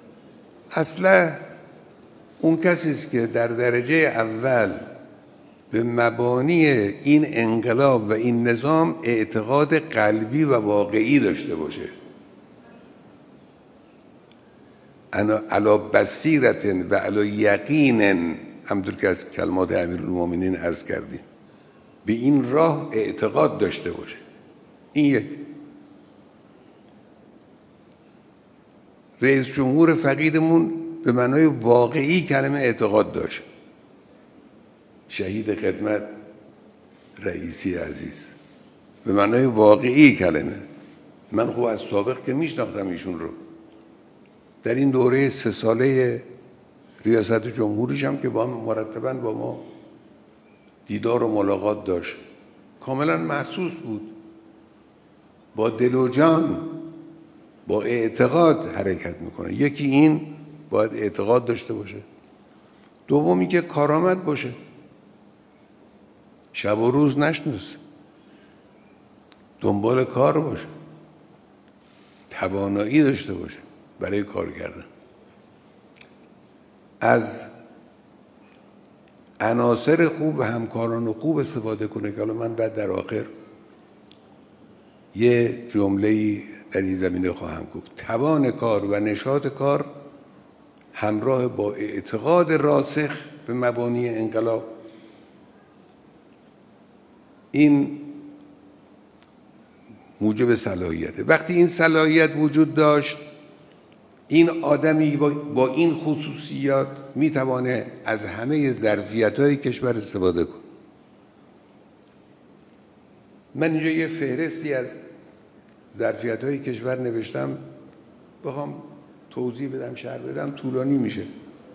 اصلح اون کسی است که در درجه اول به مبانی این انقلاب و این نظام اعتقاد قلبی و واقعی داشته باشه. انا علی بصیرت و علی یقین، همونطور که از کلمات امیرالمومنین عرض کردیم، به این راه اعتقاد داشته باشه. این یک. رئیس جمهور فقیدمون به معنای واقعی کلمه اعتقاد داشت. شهید خدمت رئیسی عزیز به معنای واقعی کلمه. من خب از سابق که میشناختم ایشون رو، در این دوره سه ساله ریاست جمهوریش هم که با هم مرتباً با ما دیدار و ملاقات داشت، کاملا محسوس بود با دل و جان، با اعتقاد حرکت میکنه. یکی این باید اعتقاد داشته باشه، دومی که کارآمد باشه، شب و روز نشناسه، دنبال کار باشه، توانایی داشته باشه برای کار کردن. از عناصر خوب و همکاران خوب استفاده کنه که حالا من بعد در آخر یه جمله‌ای در این زمینه خواهم گفت. توان کار و نشاط کار همراه با اعتقاد راسخ به مبانی انقلاب، این موجب صلاحیته. وقتی این صلاحیت وجود داشت، این آدمی با این خصوصیات میتوانه از همه ظرفیت‌های کشور استفاده کنه. من اینجا یه فهرستی از ظرفیت‌های کشور نوشتم، بخوام توضیح بدم، شرح بدم، طولانی میشه.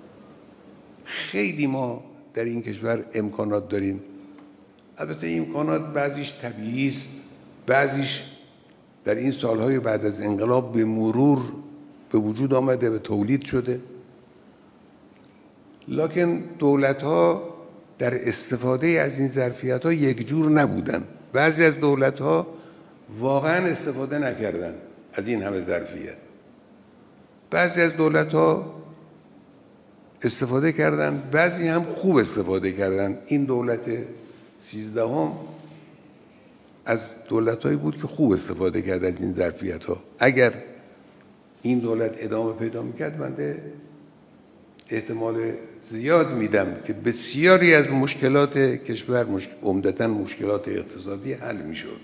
خیلی ما در این کشور امکانات داریم. البته این امکانات بعضیش طبیعی است، بعضیش در این سالهای بعد از انقلاب به مرور به وجود آمده و تولید شده. لکن دولت‌ها در استفاده از این ظرفیت‌ها یک جور نبودن. بعضی از دولت‌ها واقعا استفاده نکردن از این همه ظرفیت. بعضی از دولت‌ها استفاده کردن، بعضی هم خوب استفاده کردن. این دولت سیزدهم از دولت‌هایی بود که خوب استفاده کرد از این ظرفیت‌ها. اگر این دولت ادامه پیدا می‌کرد، من احتمال زیاد میدم که بسیاری از مشکلات کشور، مشک... عمدتاً مشکلات اقتصادی، حل میشد.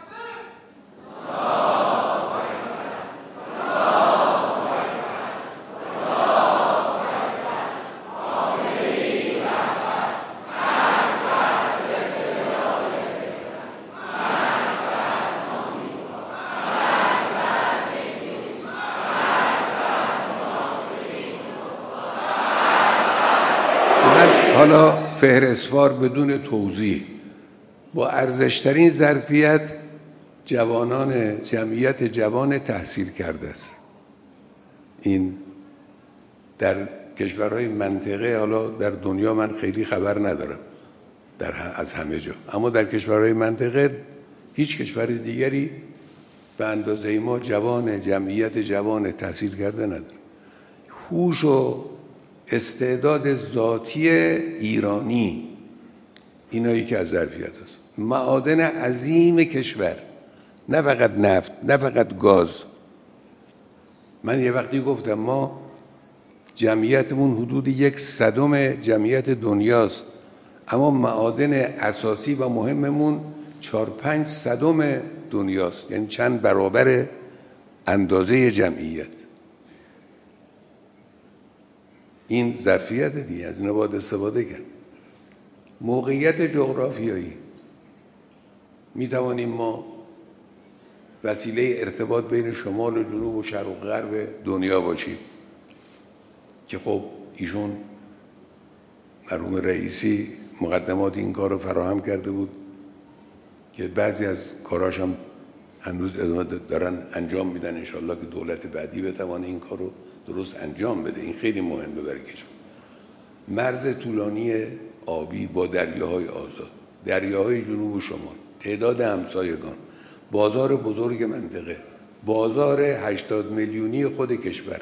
حالا فهرستوار بدون توضیح، با ارزشترین ظرفیت جوانان جمعیت جوان تحصیل کرده است. این در کشورهای منطقه، حالا در دنیا من خیلی خبر ندارم در از همه جا، اما در کشورهای منطقه هیچ کشور دیگری به اندازه ما جوان جمعیت جوان تحصیل کرده نداره. هوش و استعداد ذاتی ایرانی، اینایی که از ظرفیت است. معادن عظیم کشور، نه فقط نفت، نه فقط گاز. من یه وقتی گفتم ما جمعیتمون حدود یک صدم جمعیت دنیاست، اما معادن اساسی و مهممون چهار پنج صدم دنیاست، یعنی چند برابر اندازه جمعیت. این ظرفیت دیگه، از اینا باید استفاده کرد. موقعیت جغرافیایی، می توانیم ما وسیله ارتباط بین شمال و جنوب و شرق و غرب دنیا باشیم که خب ایشون مرحوم رئیسی مقدمات این کار رو فراهم کرده بود که بعضی از کاراش هم هنوز ادامه دارن انجام میدن. انشالله که دولت بعدی بتوانه این کار رو درست انجام بده. این خیلی مهمه برای کشور. مرز طولانی آبی با دریاهای آزاد، دریاهای جنوب و شمال، تعداد همسایگان، بازار بزرگ منطقه، بازار هشتاد میلیونی خود کشور،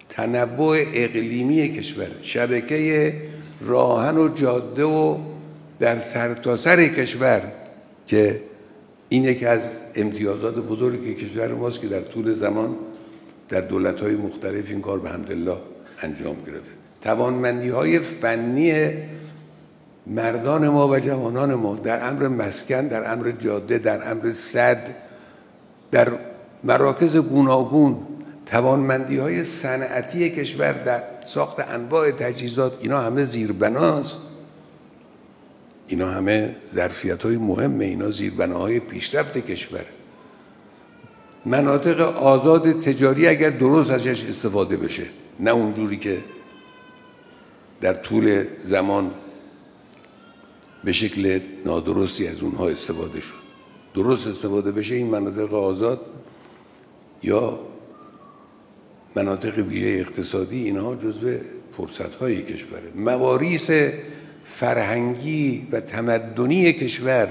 تنوع اقلیمی کشور، شبکه راهن و جاده و در سرتاسر کشور که این یکی از امتیازات بزرگی کشور ماست که در طول زمان در دولت‌های مختلف این کار به حمدالله انجام گرفته. توانمندی‌های فنی مردان ما و جوانان ما در امر مسکن، در امر جاده، در امر سد، در مراکز گوناگون، توانمندی‌های صنعتی کشور در ساخت انواع تجهیزات، اینا همه زیربناست. اینا همه ظرفیت‌های مهمه، اینا زیربناهای پیشرفت کشور. مناطق آزاد تجاری اگر درست ازش استفاده بشه، نه اونجوری که در طول زمان به شکل نادرستی از اونها استفاده شد، درست استفاده بشه، این مناطق آزاد یا مناطق ویژه اقتصادی، اینها جزو فرصت‌های کشوره. مواریث فرهنگی و تمدنی کشور،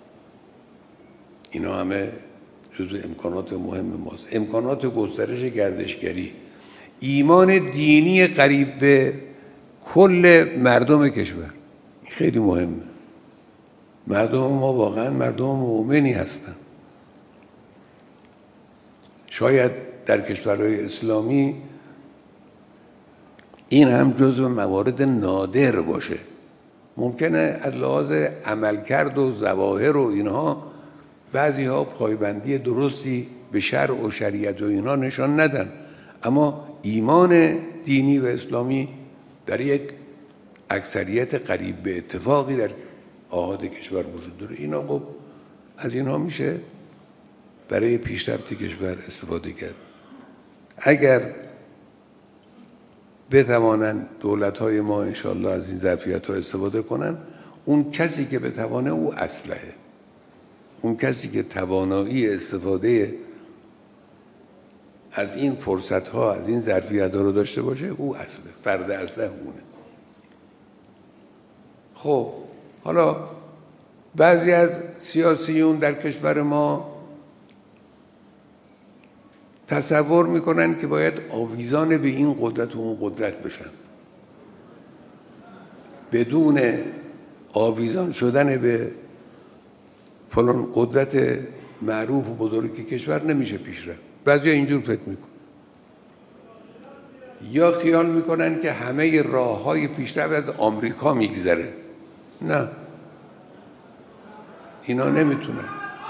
اینا همه جزو امکانات مهم ماست. امکانات گسترش گردشگری، ایمان دینی قریب به کل مردم کشور، خیلی مهمه. مردم ما واقعا مردم مؤمنی هستن. شاید در کشورهای اسلامی این هم جزو موارد نادر باشه. ممکنه از لحاظ عملکرد و ظواهر و اینها بعضی ها پایبندی درستی به شرع و شریعت و اینها نشان ندن، اما ایمان دینی و اسلامی در یک اکثریت قریب به اتفاقی در آحاد کشور وجود داره. اینا خب از اینها میشه برای پیشرفت کشور استفاده کرد. اگر بتوانند دولت‌های ما انشاءالله از این ظرفیت‌ها استفاده کنن، اون کسی که بتوانه او اسلحه، اون کسی که توانایی استفاده از این فرصت‌ها، از این ظرفیت‌ها رو داشته باشه، او اسلحه، فرد اسلحه اونه. خب حالا بعضی از سیاسیون در کشور ما تصور میکنن که باید آویزان به این قدرت و اون قدرت بشن. بدون آویزان شدن به فلان قدرت معروف و بزرگی کشور نمیشه پیش رفت. بعضی اینجور فکر میکن، یا خیال میکنن که همه راه های پیشرفت از آمریکا میگذره. نه، اینا نمیتونن.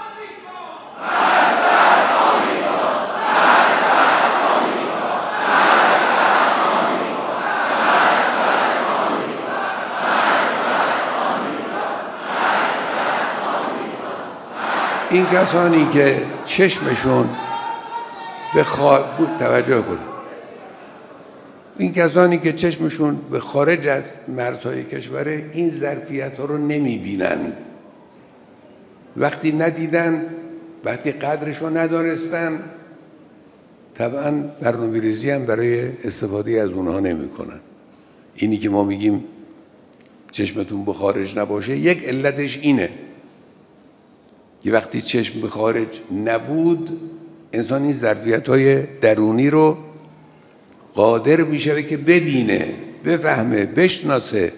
این کسانی که چشمشون به خارج توجه کنید، این کسانی که چشمشون به خارج از مرزهای کشوره، این ظرفیت ها رو نمی بینند. وقتی ندیدند، وقتی قدرش رو ندانستند، طبعا برنامه ریزی هم برای استفاده از اونها نمی کنن. اینی که ما میگیم چشمتون به خارج نباشه، یک علتش اینه که وقتی چشم به خارج نبود، انسان این ظرفیت‌های درونی رو قادر میشه که ببینه، بفهمه، بشناسه.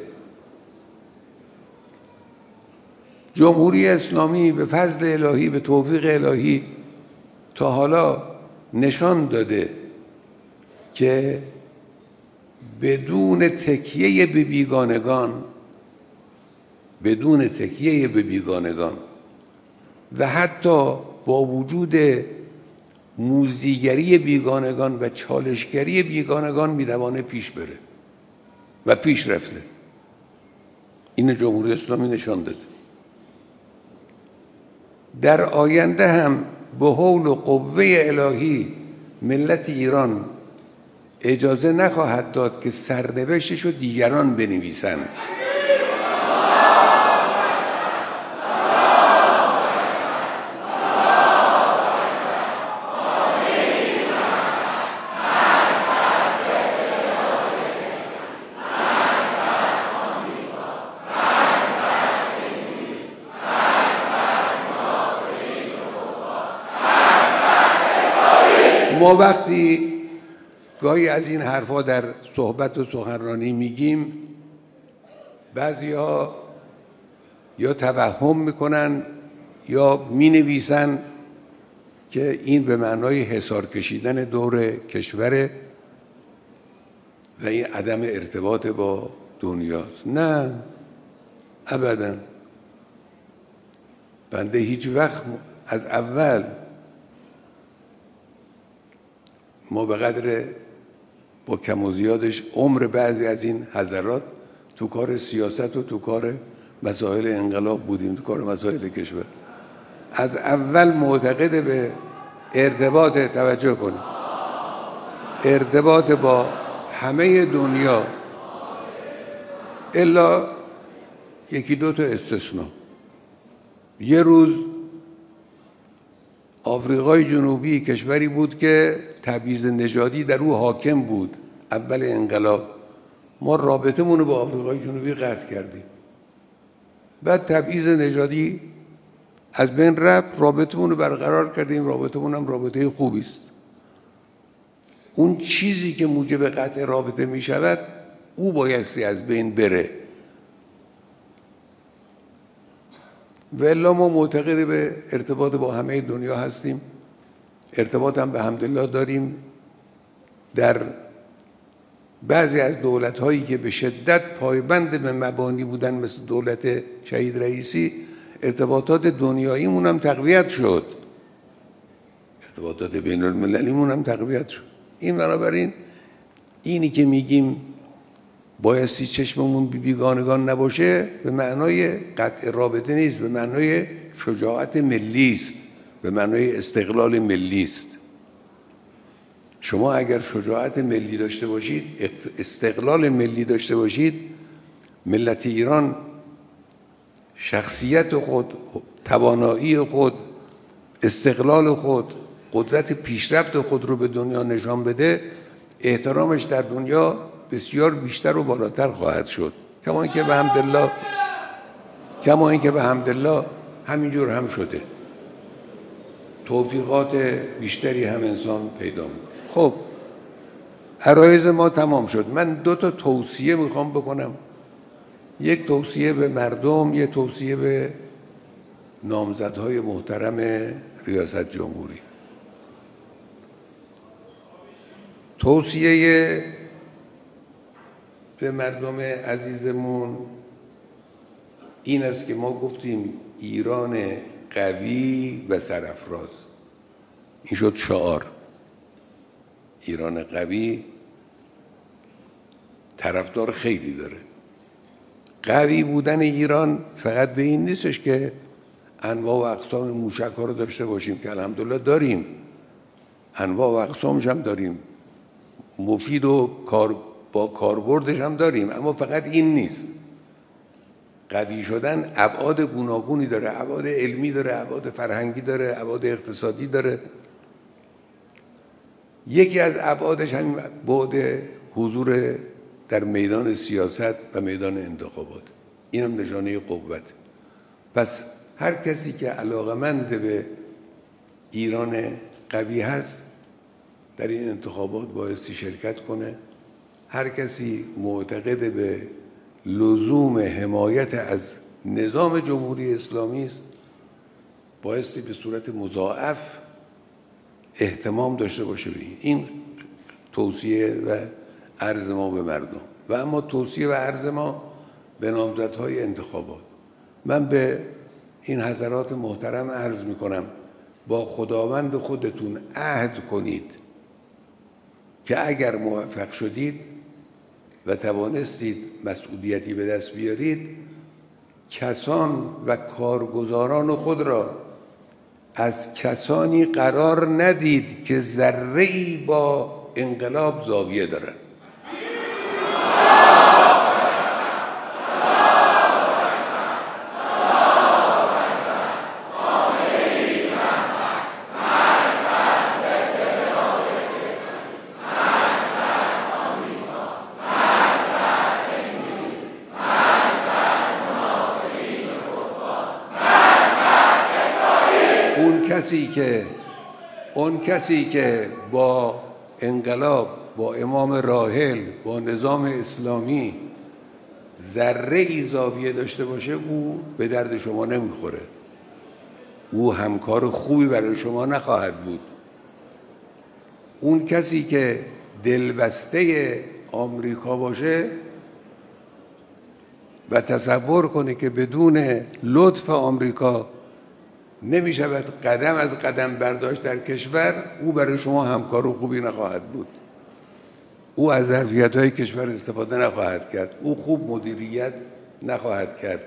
جمهوری اسلامی به فضل الهی، به توفیق الهی تا حالا نشان داده که بدون تکیه به بیگانگان، بدون تکیه به بیگانگان و حتی با وجود موذیگری بیگانگان و چالشگری بیگانگان میتوانه پیش بره و پیش رفته. این جمهوری اسلامی نشان داده. در آینده هم به حول و قوه الهی ملت ایران اجازه نخواهد داد که سرنوشتش رو دیگران بنویسند. ما وقتی گاهی از این حرفا در صحبت و سخنرانی میگیم، بعضی ها یا توهم میکنن یا مینویسن که این به معنای حصار کشیدن دور کشوره و این عدم ارتباط با دنیاست. نه ابدا. بنده هیچ وقت از اول ما به قدر با کم و زیادش عمر بعضی از این حضرات تو کار سیاست و تو کار مسائل انقلاب بودیم، تو کار مسائل کشور. از اول معتقد به ارتباط، توجه کنید، ارتباط با همه دنیا الا یکی دو تا استثناء. یه روز آفریقای جنوبی کشوری بود که تبعیض نژادی در او حاکم بود اول انقلاب. ما رابطمون رو با آفریقای جنوبی قطع کردیم. بعد تبعیض نژادی از بین رفت، رابطمون رو برقرار کردیم. رابطمون هم رابطه خوبی است. اون چیزی که موجب قطع رابطه می شود او بایستی از بین بره. و الا ما معتقد به ارتباط با همه دنیا هستیم. ارتباط هم به حمدالله داریم. در بعضی از دولت هایی که به شدت پایبند به مبانی بودن مثل دولت شهید رئیسی، ارتباطات دنیاییمون هم تقویت شد، ارتباطات بین المللیمون هم تقویت شد. این بنابراین اینی که میگیم بایستی چشممون بی بیگانگان نباشه به معنای قطع رابطه نیست، به معنای شجاعت ملی است، به معنای استقلال ملی است. شما اگر شجاعت ملی داشته باشید، استقلال ملی داشته باشید، ملت ایران شخصیت خود، توانایی خود، استقلال خود، قدرت پیشرفت خود رو به دنیا نشان بده، احترامش در دنیا بسیار بیشتر و بالاتر خواهد شد. کما اینکه به حمدالله کما اینکه به حمدالله همینجور هم شده. توفیقات بیشتری هم انسان پیدا میکنه. خب عرایض ما تمام شد. من دو تا توصیه میخوام بکنم. یک توصیه به مردم، یک توصیه به نامزدهای محترم ریاست جمهوری. توصیه به مردم عزیزمون این است که ما گفتیم ایران قوی و سرافراز. این شد شعار. ایران قوی طرفدار خیلی داره. قوی بودن ایران فقط به این نیستش که انواع و اقسام موشک ها رو داشته باشیم که الحمدلله داریم، انواع و اقسامش هم داریم، مفید و کار با کاربردش هم داریم، اما فقط این نیست. قوی شدن ابعاد گوناگونی داره، ابعاد علمی داره، ابعاد فرهنگی داره، ابعاد اقتصادی داره. یکی از ابعادش همین بعد حضور در میدان سیاست و میدان انتخابات. این هم نشانه قوت. پس هر کسی که علاقمند به ایران قوی هست در این انتخابات بایستی شرکت کنه. هر کسی معتقد به لزوم حمایت از نظام جمهوری اسلامی است بایستی به صورت مضاعف اهتمام داشته باشه به این. این توصیه و عرض ما به مردم. و اما توصیه و عرض ما به نامزدهای انتخابات. من به این حضرات محترم عرض می کنم با خداوند خودتون عهد کنید که اگر موفق شدید و توانستید مسئولیتی به دست بیارید، کسان و کارگزاران خود را از کسانی قرار ندید که ذره‌ای با انقلاب زاویه دارند. کسی که اون کسی که با انقلاب، با امام راحل، با نظام اسلامی ذره ای زاویه داشته باشه او به درد شما نمیخوره، او همکار خوبی برای شما نخواهد بود. اون کسی که دلبسته آمریکا باشه و تصور کنه که بدون لطف آمریکا نمی شود قدم از قدم برداشت در کشور، او برای شما همکار خوبی نخواهد بود. او از ظرفیت‌های کشور استفاده نخواهد کرد، او خوب مدیریت نخواهد کرد.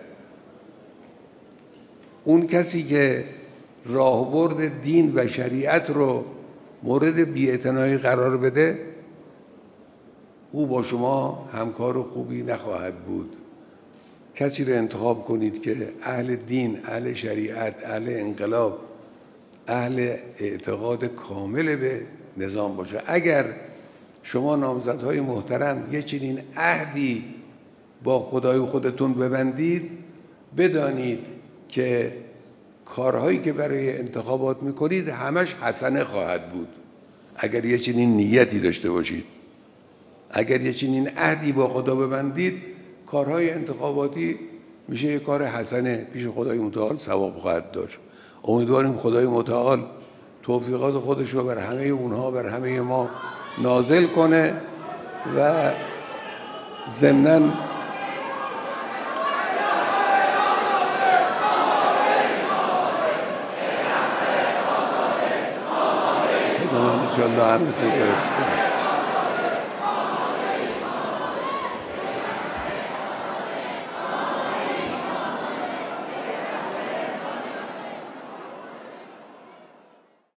اون کسی که راهبرد دین و شریعت رو مورد بی‌اعتنایی قرار بده، او با شما همکار خوبی نخواهد بود. کسی رو انتخاب کنید که اهل دین، اهل شریعت، اهل انقلاب، اهل اعتقاد کامل به نظام باشه. اگر شما نامزدهای محترم یه چنین عهدی با خدای خودتون ببندید، بدانید که کارهایی که برای انتخابات میکنید همش حسنه خواهد بود. اگر یه چنین نیتی داشته باشید، اگر یه چنین عهدی با خدا ببندید، کارهای انتخاباتی میشه یه کار حسنه، پیش خدای متعال ثواب خواهد داشت. امیدواریم خدای متعال توفیقات خودش رو بر همه اونها، بر همه ما نازل کنه و ضمناً خدا من انشاءالله همه تو